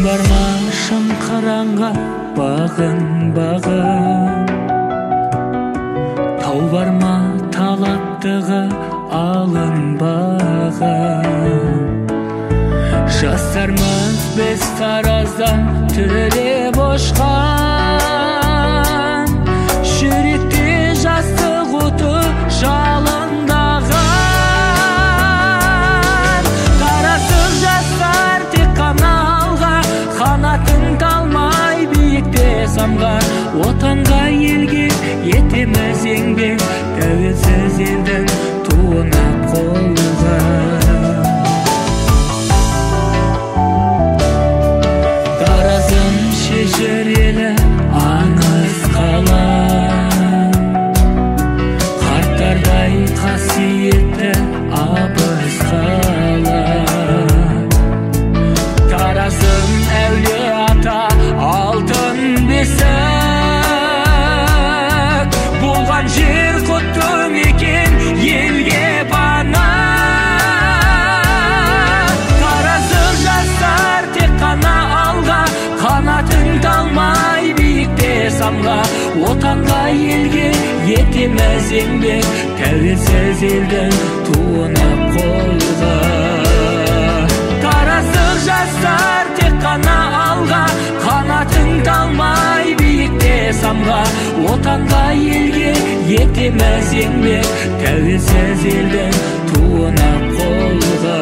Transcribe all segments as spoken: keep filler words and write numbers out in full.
бармашым қараңға бағын-бағын, тау барма талаптығы алынбаған. Жастармыз біз тараздан түріліп ұшқан, жүректе жастық оты жалындаған. Таразы жастар тек қана алға, қанатын талмай биікте самған. Отанға елге етеміз еңбек, тәуелсіз елдің туына қолға. Таразым шежірелі аңыз қала, қарттардай қасиетті абыз қала. Таразым әулие ата алтын бесік, болған жер құтты мекен елге пана. Таразы жастар тек қана алға, қанатын талмай биікте самға. Отанға елге етеміз еңбек, тәуелсіз елдің туына қолға. Таразы жастар тек қана алға, қанатын талмай биікте самға. Отанға елге етеміз еңбек, тәуелсіз елдің туына қолға.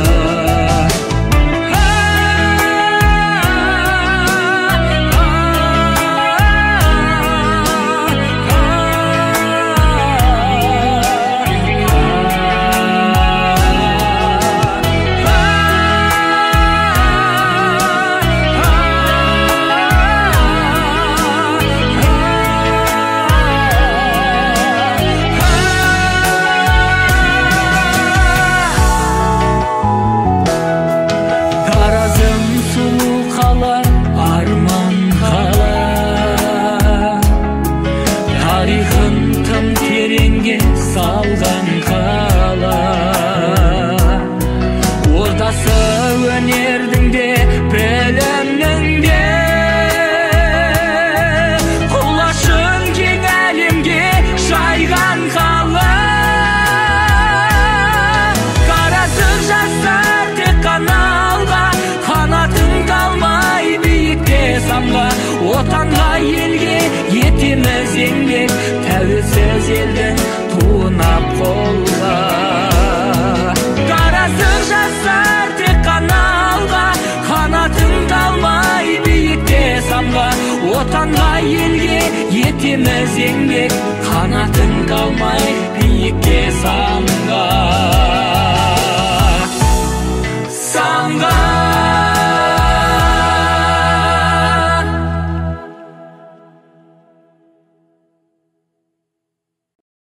Тарихын тым тереңге салған қала, ордасы өнердің де білімнің де, құлашын кең әлемге жайған қала. Таразы жастар тек қана алға, қанатын талмай биікте самға. Отанға елге етеміз еңбек, тәуелсіз елдің туына қолға. Таразы жастар тек қана алға, қанатын талмай биікте самға. Отанға елге етеміз еңбек, қанатын талмай